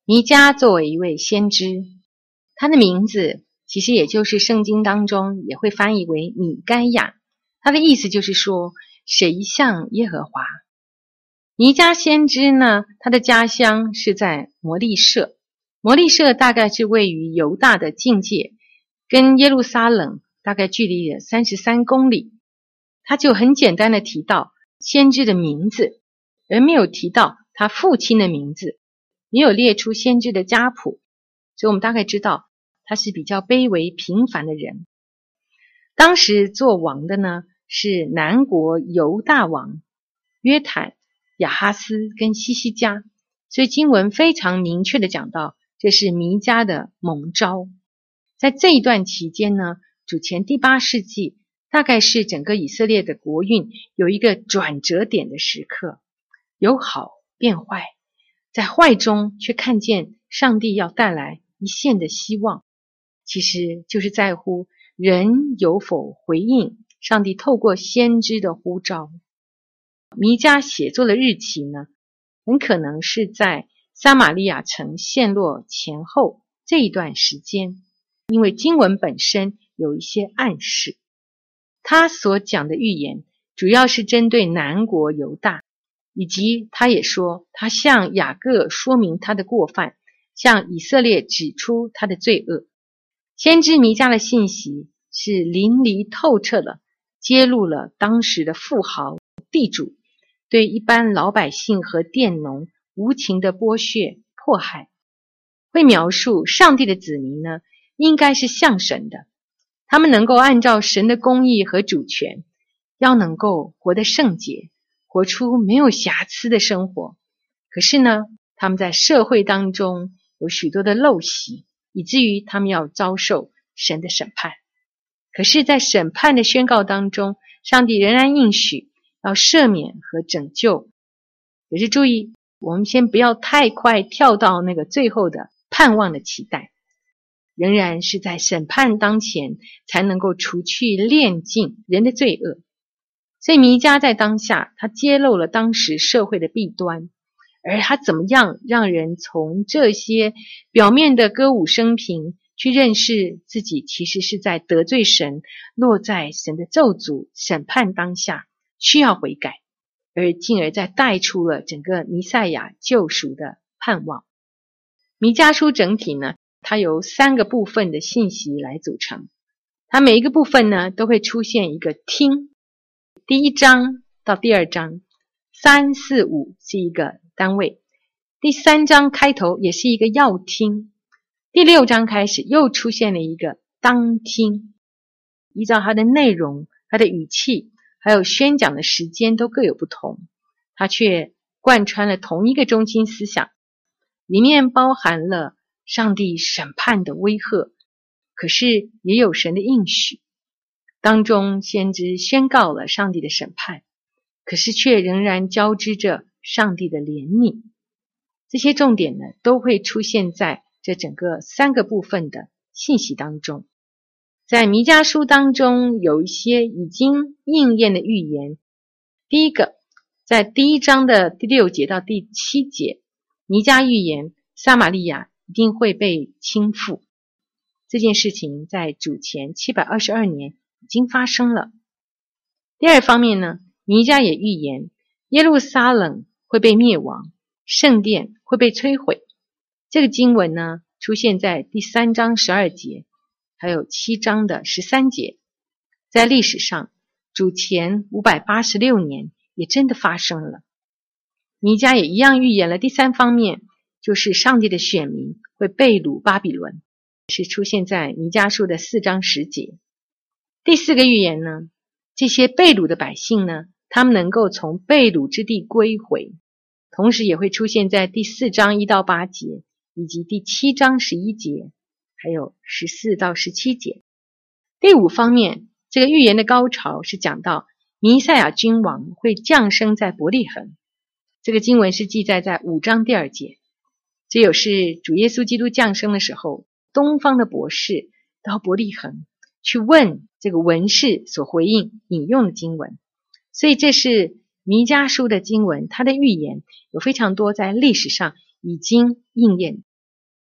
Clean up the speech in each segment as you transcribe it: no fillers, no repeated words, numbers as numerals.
弥迦作为一位先知，他的名字其实也就是圣经当中也会翻译为米该亚，他的意思就是说谁像耶和华。弥迦先知呢，他的家乡是在摩利舍，摩利舍大概是位于犹大的境界，跟耶路撒冷大概距离了33公里。他就很简单的提到先知的名字，而没有提到他父亲的名字，没有列出先知的家谱，所以我们大概知道他是比较卑微平凡的人。当时做王的呢是南国犹大王约坦、亚哈斯跟西西家，所以经文非常明确的讲到这是弥迦的蒙召。在这一段期间呢，主前第8世纪大概是整个以色列的国运有一个转折点的时刻，由好变坏，在坏中却看见上帝要带来一线的希望，其实就是在乎人有否回应上帝透过先知的呼召。弥迦写作的日期呢，很可能是在撒玛利亚城陷落前后这一段时间，因为经文本身有一些暗示。他所讲的预言主要是针对南国犹大，以及他也说他向雅各说明他的过犯，向以色列指出他的罪恶。先知弥迦的信息是淋漓透彻的，揭露了当时的富豪地主对一般老百姓和佃农无情的剥削迫害，会描述上帝的子民呢，应该是像神的，他们能够按照神的公义和主权，要能够活得圣洁，活出没有瑕疵的生活。可是呢，他们在社会当中有许多的陋习，以至于他们要遭受神的审判。可是在审判的宣告当中，上帝仍然应许要赦免和拯救。可是注意，我们先不要太快跳到那个最后的盼望的期待，仍然是在审判当前才能够除去炼尽人的罪恶。所以弥迦在当下，他揭露了当时社会的弊端，而他怎么样让人从这些表面的歌舞升平去认识自己其实是在得罪神，落在神的咒诅审判当下，需要悔改，而进而再带出了整个弥赛亚救赎的盼望。弥迦书整体呢，它由3个部分的信息来组成，它每一个部分呢都会出现一个听，第1章到第2章3、4、5是一个单位，第3章开头也是一个要听，第6章开始又出现了一个当听，依照它的内容、它的语气还有宣讲的时间都各有不同，它却贯穿了同一个中心思想，里面包含了上帝审判的威吓，可是也有神的应许。当中先知宣告了上帝的审判，可是却仍然交织着上帝的怜悯。这些重点呢，都会出现在这整个3个部分的信息当中。在弥迦书当中有一些已经应验的预言。第一个，在第1章的第6节到第7节，弥迦预言撒玛利亚一定会被倾覆。这件事情在主前722年已经发生了。第2方面呢，弥迦也预言耶路撒冷会被灭亡，圣殿会被摧毁。这个经文呢，出现在第3章12节，还有7章的13节。在历史上，主前586年也真的发生了。弥迦也一样预言了第3方面，就是上帝的选民会被掳巴比伦，是出现在弥迦书的4章10节。第4个预言呢，这些被掳的百姓呢，他们能够从被掳之地归回，同时也会出现在第4章1到8节，以及第7章11节，还有14到17节。第5方面，这个预言的高潮是讲到弥赛亚君王会降生在伯利恒，这个经文是记载在5章第2节。这有是主耶稣基督降生的时候，东方的博士到伯利恒去问这个文士所回应引用的经文。所以这是弥迦书的经文，它的预言有非常多在历史上已经应验。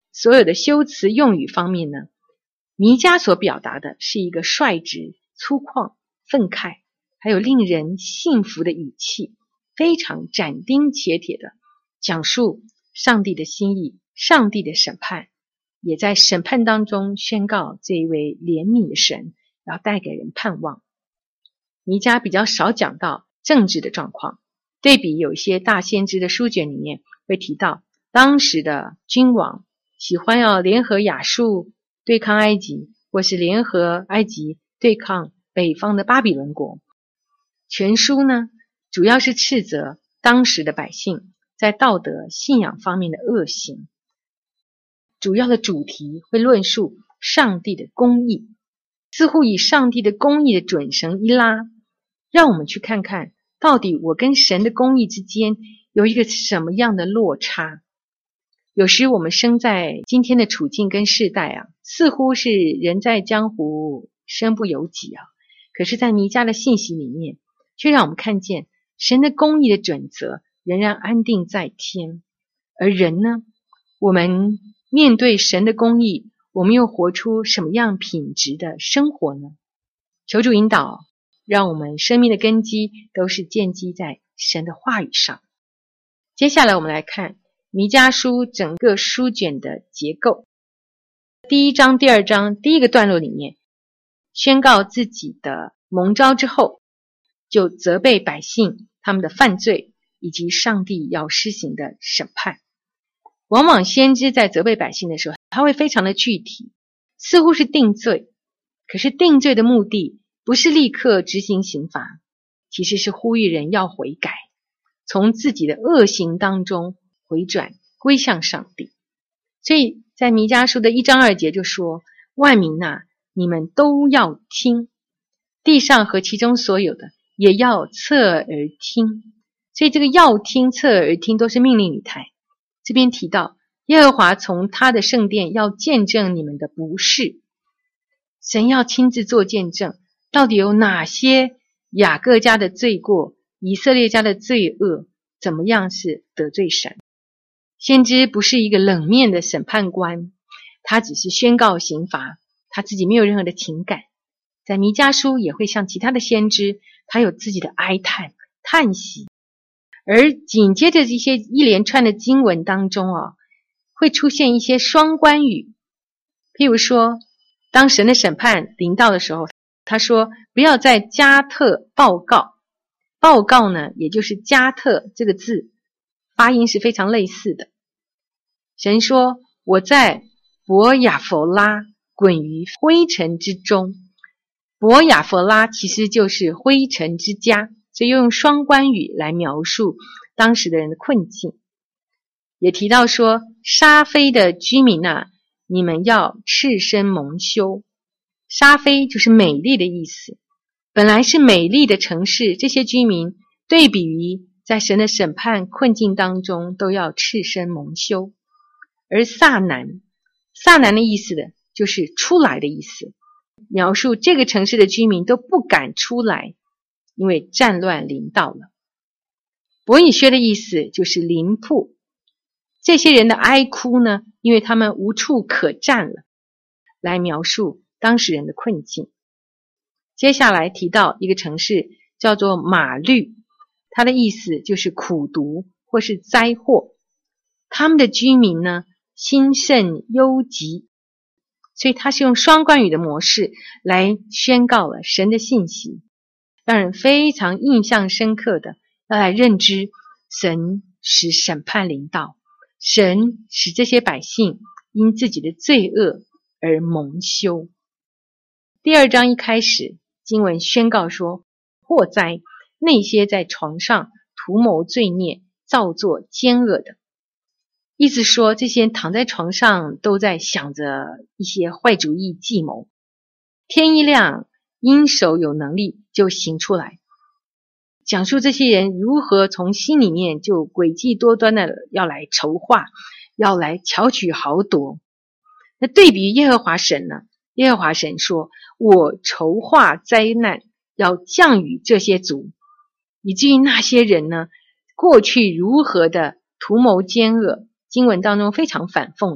所有的修辞用语方面呢，弥迦所表达的是一个率直、粗犷、愤慨，还有令人信服的语气，非常斩钉截铁的讲述上帝的心意、上帝的审判，也在审判当中宣告这一位怜悯的神要带给人盼望。弥迦比较少讲到政治的状况，对比有一些大先知的书卷里面会提到当时的君王喜欢要联合亚述对抗埃及，或是联合埃及对抗北方的巴比伦国。全书呢，主要是斥责当时的百姓在道德信仰方面的恶行，主要的主题会论述上帝的公义，似乎以上帝的公义的准绳一拉，让我们去看看到底我跟神的公义之间有一个什么样的落差。有时我们生在今天的处境跟世代啊，似乎是人在江湖身不由己啊，可是在弥迦的信息里面却让我们看见神的公义的准则仍然安定在天。而人呢，我们面对神的公义，我们又活出什么样品质的生活呢？求主引导，让我们生命的根基都是建基在神的话语上。接下来我们来看弥迦书整个书卷的结构。第一章、第二章第一个段落里面，宣告自己的蒙召之后，就责备百姓他们的犯罪，以及上帝要施行的审判。往往先知在责备百姓的时候，他会非常的具体，似乎是定罪，可是定罪的目的不是立刻执行刑罚，其实是呼吁人要悔改，从自己的恶行当中回转归向上帝。所以在弥迦书的1章2节就说，万民啊，你们都要听，地上和其中所有的也要侧耳听。所以这个要听、侧耳听都是命令语态。这边提到耶和华从他的圣殿要见证你们的不是，神要亲自做见证，到底有哪些雅各家的罪过、以色列家的罪恶，怎么样是得罪神。先知不是一个冷面的审判官，他只是宣告刑罚，他自己没有任何的情感。在弥迦书也会像其他的先知，他有自己的哀叹、叹息。而紧接着这些一连串的经文当中会出现一些双关语。譬如说，当神的审判临到的时候，他说不要在加特报告。报告呢，也就是加特这个字发音是非常类似的。神说我在伯亚弗拉滚于灰尘之中。伯亚弗拉其实就是灰尘之家，所以用双关语来描述当时的人的困境。也提到说，沙非的居民啊，你们要赤身蒙羞。沙非就是美丽的意思，本来是美丽的城市，这些居民对比于在神的审判困境当中都要赤身蒙羞。而撒南的意思的就是出来的意思，描述这个城市的居民都不敢出来，因为战乱临到了。伯以薛的意思就是临瀑，这些人的哀哭呢，因为他们无处可站了，来描述当时人的困境。接下来提到一个城市叫做马律，它的意思就是苦毒或是灾祸。他们的居民呢，心甚忧急，所以他是用双关语的模式来宣告了神的信息，让人非常印象深刻的要来认知神使审判临到，神使这些百姓因自己的罪恶而蒙羞。第二章一开始，经文宣告说，祸哉那些在床上图谋罪孽、造作奸恶的。意思说，这些人躺在床上都在想着一些坏主意计谋，天一亮，阴手有能力就行出来，讲述这些人如何从心里面就诡计多端的要来筹划，要来巧取豪夺。那对比耶和华神呢，耶和华神说，我筹划灾难要降于这些族，以至于那些人呢，过去如何的图谋奸恶，经文当中非常反讽的，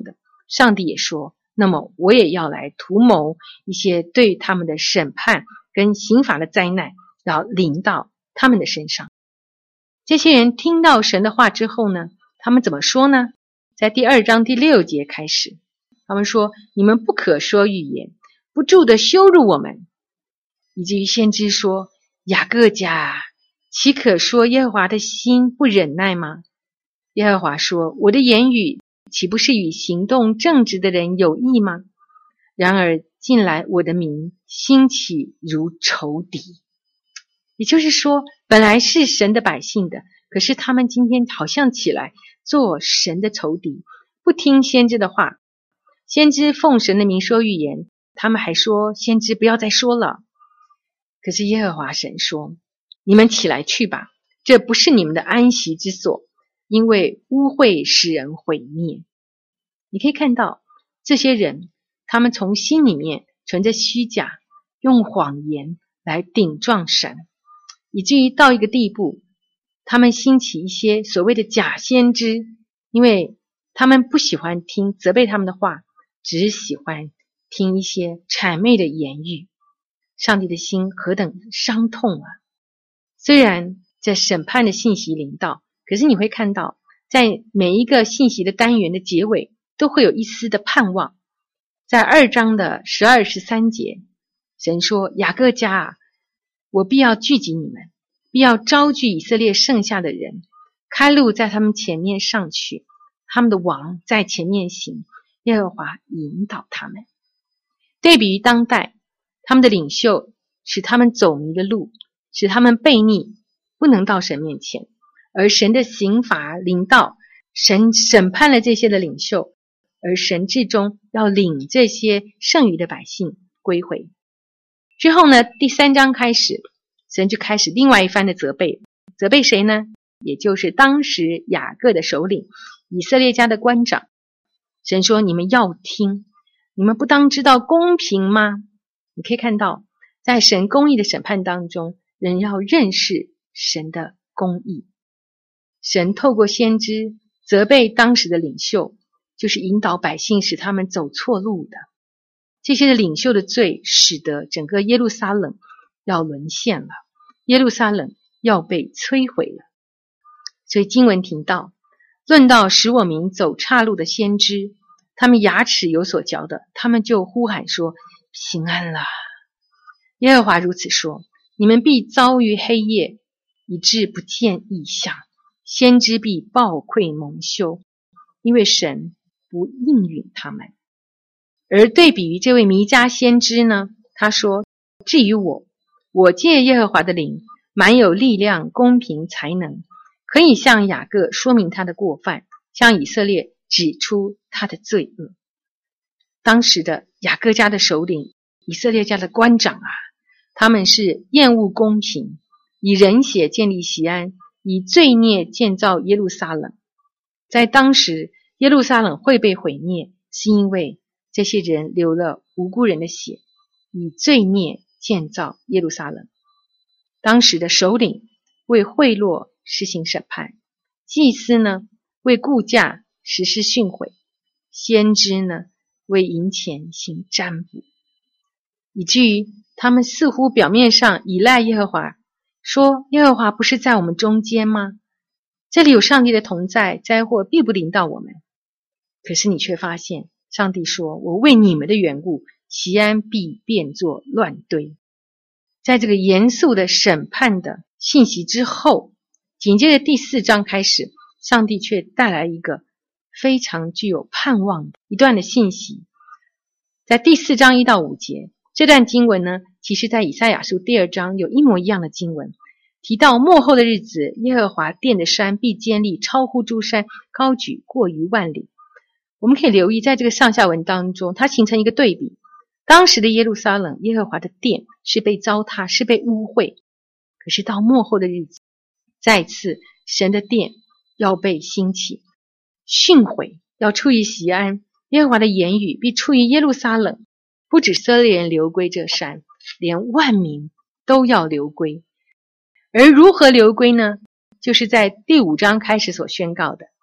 上帝也说，那么我也要来图谋一些对他们的审判跟刑罚的灾难，要临到他们的身上。这些人听到神的话之后呢，他们怎么说呢？在第2章第6节开始，他们说，你们不可说预言，不住地羞辱我们。以至于先知说，雅各家，岂可说耶和华的心不忍耐吗？耶和华说，我的言语岂不是与行动正直的人有益吗？然而近来我的民兴起如仇敌。也就是说，本来是神的百姓的，可是他们今天好像起来做神的仇敌，不听先知的话。先知奉神的名说预言，他们还说先知不要再说了。可是耶和华神说，你们起来去吧，这不是你们的安息之所，因为污秽使人毁灭。你可以看到这些人，他们从心里面存着虚假，用谎言来顶撞神，以至于到一个地步，他们兴起一些所谓的假先知，因为他们不喜欢听责备他们的话，只喜欢听一些谄媚的言语。上帝的心何等伤痛啊！虽然这审判的信息临到，可是你会看到在每一个信息的单元的结尾都会有一丝的盼望。在2章的12、13节，神说，雅各家啊，我必要聚集你们，必要招聚以色列剩下的人，开路在他们前面上去，他们的王在前面行，耶和华引导他们。对比于当代，他们的领袖使他们走迷了路，使他们悖逆，不能到神面前，而神的刑罚临到，神审判了这些的领袖，而神至终要领这些剩余的百姓归回。之后呢，第3章开始，神就开始另外一番的责备。责备谁呢？也就是当时雅各的首领，以色列家的官长。神说，你们要听，你们不当知道公平吗？你可以看到，在神公义的审判当中，人要认识神的公义。神透过先知责备当时的领袖，就是引导百姓使他们走错路的。这些的领袖的罪使得整个耶路撒冷要沦陷了，耶路撒冷要被摧毁了。所以经文提到，论到使我民走岔路的先知，他们牙齿有所嚼的，他们就呼喊说，平安啦！耶和华如此说，你们必遭遇黑夜，以致不见异象，先知必暴愧蒙羞，因为神不应允他们。而对比于这位弥迦先知呢，他说，至于我借耶和华的灵，满有力量、公平、才能，可以向雅各说明他的过犯，向以色列指出他的罪恶。当时的雅各家的首领，以色列家的官长啊，他们是厌恶公平，以人血建立锡安，以罪孽建造耶路撒冷。在当时，耶路撒冷会被毁灭，是因为这些人流了无辜人的血，以罪孽建造耶路撒冷。当时的首领为贿赂实行审判，祭司呢为雇价实施训诲，先知呢为银钱行占卜，以至于他们似乎表面上依赖耶和华，说耶和华不是在我们中间吗？这里有上帝的同在，灾祸必不临到我们。可是你却发现上帝说，我为你们的缘故，锡安必变作乱堆。在这个严肃的审判的信息之后，紧接着第4章开始，上帝却带来一个非常具有盼望的一段的信息。在第4章1到5节，这段经文呢，其实在以赛亚书第2章有一模一样的经文，提到末后的日子，耶和华殿的山必坚立，超乎诸山，高举过于万里。我们可以留意，在这个上下文当中，它形成一个对比。当时的耶路撒冷，耶和华的殿是被糟蹋，是被污秽。可是到末后的日子，再次神的殿要被兴起，训诲要出于锡安，耶和华的言语必出于耶路撒冷，不止以色列人流归这山，连万民都要流归。而如何流归呢？就是在第5章开始所宣告的，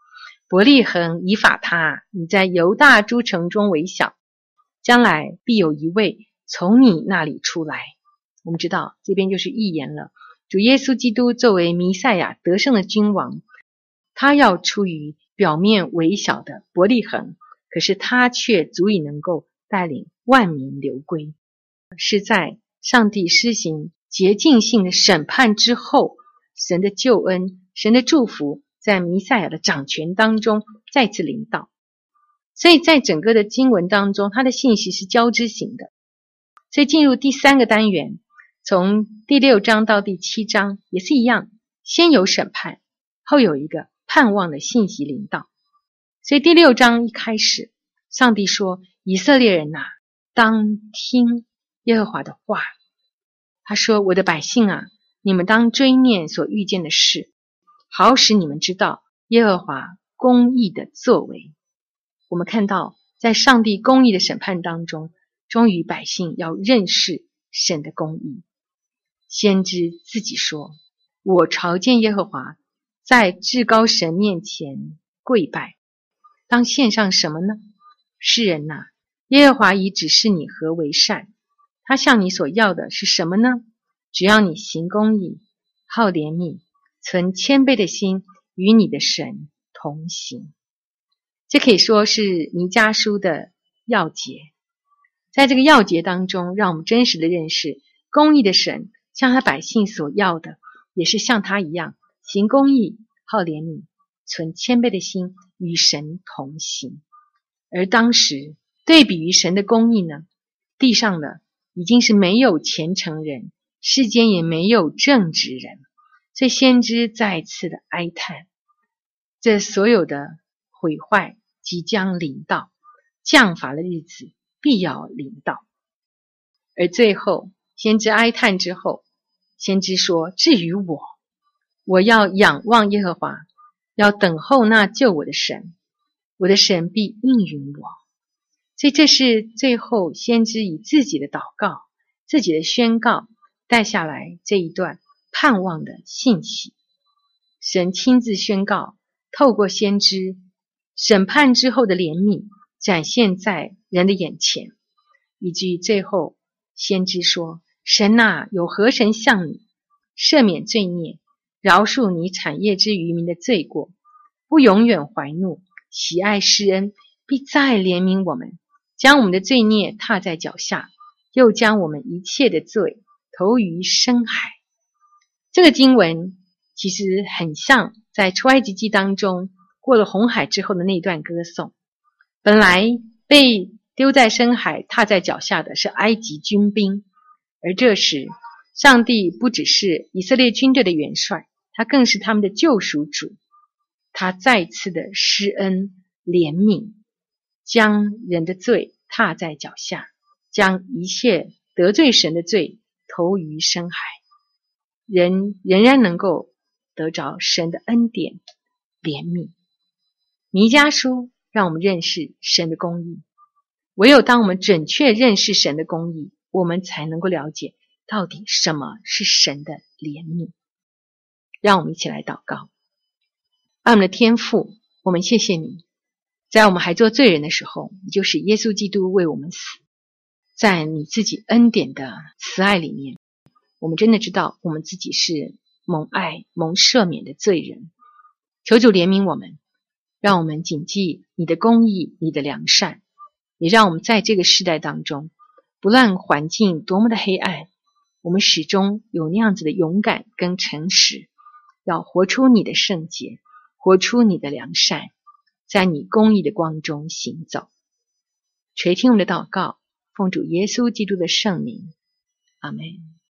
伯利恒以法他，你在犹大诸城中为小，将来必有一位从你那里出来。我们知道这边就是预言了，主耶稣基督作为弥赛亚得胜的君王，他要出于表面微小的伯利恒，可是他却足以能够带领万民流归，是在上帝施行洁净性的审判之后，神的救恩，神的祝福在弥赛亚的掌权当中再次临到。所以在整个的经文当中，它的信息是交织型的。所以进入第3个单元，从第6章到第7章也是一样，先有审判，后有一个盼望的信息临到。所以第6章一开始，上帝说，以色列人啊，当听耶和华的话。他说，我的百姓啊，你们当追念所遇见的事，好使你们知道耶和华公义的作为。我们看到在上帝公义的审判当中，终于百姓要认识神的公义。先知自己说，我朝见耶和华，在至高神面前跪拜。当献上什么呢？世人啊，耶和华已指示你何为善，他向你所要的是什么呢？只要你行公义，好怜悯，存谦卑的心，与你的神同行。这可以说是弥迦书的要节。在这个要节当中，让我们真实的认识公义的神向他百姓所要的，也是像他一样行公义，好怜悯，存谦卑的心，与神同行。而当时对比于神的公义呢，地上的已经是没有虔诚人，世间也没有正直人。所以先知再次的哀叹，这所有的毁坏即将临到，降罚的日子必要临到。而最后先知哀叹之后，先知说，至于我要仰望耶和华，要等候那救我的神，我的神必应允我。所以这是最后先知以自己的祷告，自己的宣告带下来这一段盼望的信息。神亲自宣告，透过先知审判之后的怜悯展现在人的眼前，以至于最后先知说，神啊，有何神像你，赦免罪孽，饶恕你产业之余民的罪过，不永远怀怒，喜爱施恩，必再怜悯我们，将我们的罪孽踏在脚下，又将我们一切的罪投于深海。这个经文其实很像在出埃及记当中过了红海之后的那段歌颂。本来被丢在深海踏在脚下的是埃及军兵，而这时上帝不只是以色列军队的元帅，他更是他们的救赎主。他再次的施恩怜悯，将人的罪踏在脚下，将一切得罪神的罪投于深海，人仍然能够得着神的恩典怜悯。弥迦书让我们认识神的公义，唯有当我们准确认识神的公义，我们才能够了解到底什么是神的怜悯。让我们一起来祷告。爱我们的天父，我们谢谢你，在我们还做罪人的时候，你就使耶稣基督为我们死。在你自己恩典的慈爱里面，我们真的知道我们自己是蒙爱蒙赦免的罪人。求主怜悯我们，让我们谨记你的公义，你的良善，也让我们在这个时代当中，不论环境多么的黑暗，我们始终有那样子的勇敢跟诚实，要活出你的圣洁，活出你的良善，在你公义的光中行走。垂听我们的祷告，奉主耶稣基督的圣名，阿们。